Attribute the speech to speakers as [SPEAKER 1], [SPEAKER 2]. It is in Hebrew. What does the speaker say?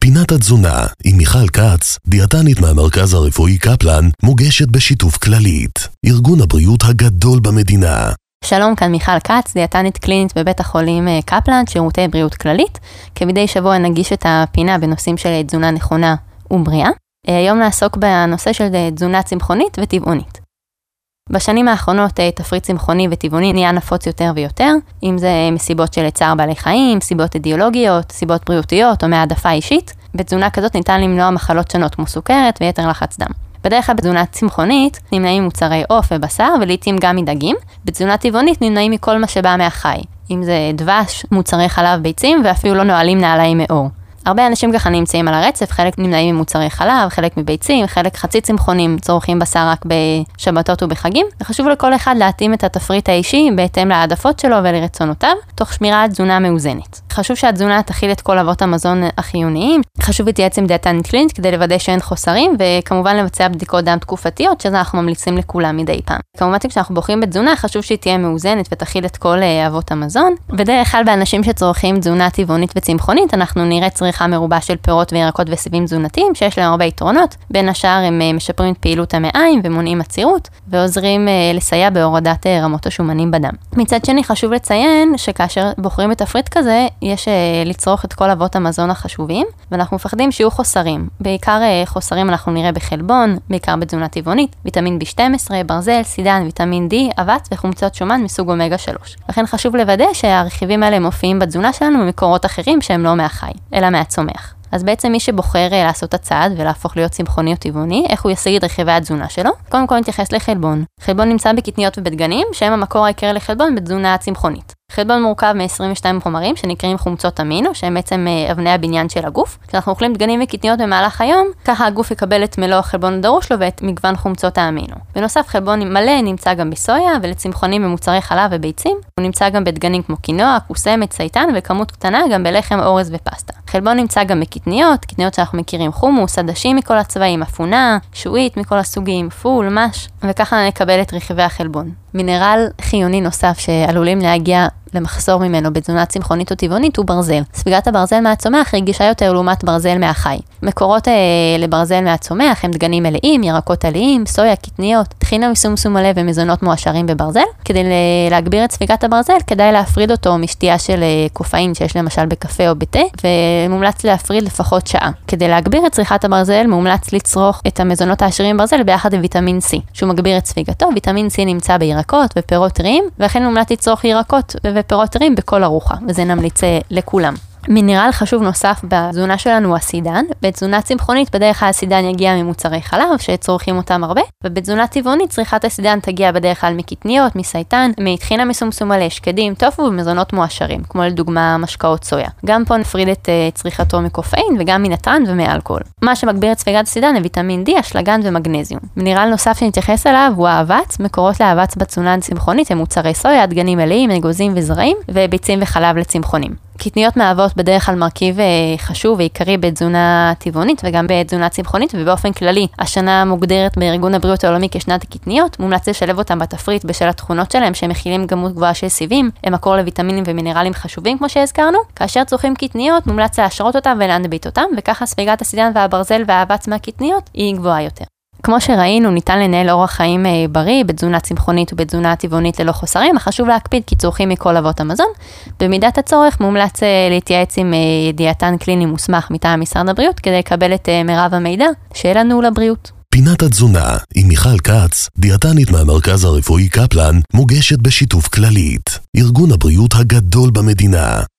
[SPEAKER 1] פינת התזונה עם מיכל קץ, דיאטנית מהמרכז הרפואי קפלן, מוגשת בשיתוף כללית, ארגון הבריאות הגדול במדינה.
[SPEAKER 2] שלום, כאן מיכל קץ, דיאטנית קלינית בבית החולים קפלן, שירותי בריאות כללית. כמדי שבוע נגיש את הפינה בנושאים של תזונה נכונה ובריאה. היום נעסוק בנושא של תזונה צמחונית וטבעונית. בשנים האחרונות תפריט צמחוני וטבעוני נהיה נפוץ יותר ויותר, אם זה מסיבות של צער בעלי חיים, סיבות אידיאולוגיות, סיבות בריאותיות או מהעדפה אישית. בתזונה כזאת ניתן למנוע מחלות שונות כמו סוכרת ויתר לחץ דם. בדרך כלל בתזונה צמחונית נמנעים מוצרי עוף ובשר ולעיתים גם מדגים. בתזונה טבעונית נמנעים מכל מה שבא מהחי, אם זה דבש, מוצרי חלב, ביצים ואפילו לא נועלים נעליים מאור. הרבה אנשים ככה נמצאים על הרצף, חלק נמנעים ממוצרי חלב, חלק מביצים, חלק חצי צמחונים, צורכים בשר רק בשבתות ובחגים, וחשוב לכל אחד להתאים את התפריט האישי בהתאם להעדפות שלו ולרצונותיו, תוך שמירה על תזונה מאוזנת. חשוב שהתזונה תכיל את כל אבות המזון החיוניים, חשוב להתייעץ עם דיאטנית קלינית כדי לוודא שאין חוסרים, וכמובן לבצע בדיקות דם תקופתיות, שזה אנחנו ממליצים לכולם מדי פעם. כמובן כשאנחנו בוחרים בתזונה, חשוב שהיא תהיה מאוזנת ותכיל את כל אבות המזון. בדרך כלל באנשים שצורכים תזונה טבעונית וצמחונית, אנחנו נראה צריכה מרובה של פירות וירקות וסיבים תזונתיים, שיש להם הרבה יתרונות. בין השאר הם משפרים את פעילות המעיים ומונעים עצירות, ועוזרים לסייע בהורדת רמות השומנים בדם. מצד שני חשוב לציין שכאשר בוחרים בתפריט כזה, יש לצרוך את כל אבות המזון החשובים, ואנחנו מפחדים שיהיו חוסרים. בעיקר חוסרים אנחנו נראה בחלבון, בעיקר בתזונה טבעונית, ויטמין B12, ברזל, סידן, ויטמין D, אבץ וחומצות שומן מסוג אומגה 3. לכן חשוב לוודא שהרכיבים האלה מופיעים בתזונה שלנו ממקורות אחרים שהם לא מהחי, אלא מהצומח. אז בעצם מי שבוחר לעשות הצעד ולהפוך להיות צמחוני או טבעוני, איך הוא ישיג את רכיבי התזונה שלו? קודם כל נתייחס לחלבון. חלבון נמצא בקטניות ובדגנים, שהם המקור העיקרי לחלבון בתזונה הצמחונית. חלבון מורכב מ-22 חומרים שנקראים חומצות אמינו, שהם בעצם אבני הבניין של הגוף. כשאנחנו אוכלים דגנים וקטניות במהלך היום, ככה הגוף יקבל את מלוא החלבון הדרוש לו ואת מגוון חומצות האמינו. בנוסף, חלבון מלא נמצא גם בסויה ולצמחונים במוצרי חלב וביצים. הוא נמצא גם בדגנים כמו קינוע, קוסמת, סייטן וכמות קטנה גם בלחם, אורז ופסטה. חלבון נמצא גם בקטניות, קטניות שאנחנו מכירים חומוס, עדשים מכל הצבעים, אפונה, שועית מכל הסוגים, פול, מש, וככה נקבל את רכיבי החלבון. מינרל חיוני נוסף שעלולים להגיע למחסור ממנו בתזונה צמחונית או טבעונית הוא ברזל. ספיגת הברזל מהצומח רגישה יותר לעומת ברזל מהחי. מקורות לברזל מהצומח הם דגנים מלאים, ירקות עליים, סויה, קטניות, טחינה מסומסום מלא ומזונות מועשרים בברזל. כדי להגביר את ספיגת הברזל כדאי להפריד אותו משתייה של קופאין שיש למשל בקפה או בתה, ומומלץ להפריד לפחות שעה. כדי להגביר את צריכת הברזל מומלץ לצרוך את המזונות העשירים בברזל ביחד עם ויטמין C, שהוא מגביר את ספיגתו. ויטמין C נמצא בירקות ופירות טריים, ולכן מומלץ לצרוך ירקות ופירות טריים בכל ארוחה, וזה נמליץ לכולם. מינרל חשוב נוסף בתזונה שלנו הוא הסידן. בתזונה צמחונית בדרך כלל הסידן יגיע ממוצרי חלב שצורכים אותם הרבה, ובתזונה טבעונית צריכת הסידן תגיע בדרך כלל מקטניות, מסייטן, מטחינה מסומסום מלא, שקדים, טופו ומזונות מועשרים, כמו לדוגמה משקאות סויה. גם פה נפריד את צריכתו מקופאין וגם מנטרן ומאלכוהול. מה שמגביר את ספיגת הסידן הוא ויטמין D, אשלגן ומגנזיום. מינרל נוסף שנתייחס אליו הוא האבץ. מקורות לאבץ בתזונה הצמחונית הם מוצרי סויה, דגנים מלאים, אגוזים וזרעים, וביצים וחלב לצמחונים. קטניות מהוות בדרך כלל מרכיב חשוב ועיקרי בתזונה טבעונית וגם בתזונה צמחונית, ובאופן כללי השנה מוגדרת בארגון הבריאות העולמי כשנת הקטניות. מומלץ לשלב אותם בתפריט בשל התכונות שלהם שהם מכילים כמות גבוהה של סיבים, הם מקור לויטמינים ומינרלים חשובים כמו שהזכרנו. כאשר צורכים קטניות מומלץ להשרות אותם ולהנביט אותם, וככה ספיגת הסידן והברזל והאבץ מהקטניות היא גבוהה יותר. כמו שראינו, ניתן לנהל אורח חיים בריא בתזונה צמחונית ובתזונה טבעונית ללא חוסרים, חשוב להקפיד כי צורכים מכל אבות המזון. במידת הצורך מומלץ להתייעץ עם דיאטן קליני מוסמך מטעם משרד הבריאות כדי לקבל את מרב המידע שיהיה לנו לבריאות.
[SPEAKER 1] פינת התזונה עם מיכל קץ, דיאטנית מהמרכז הרפואי קפלן, מוגשת בשיתוף כללית, ארגון הבריאות הגדול במדינה.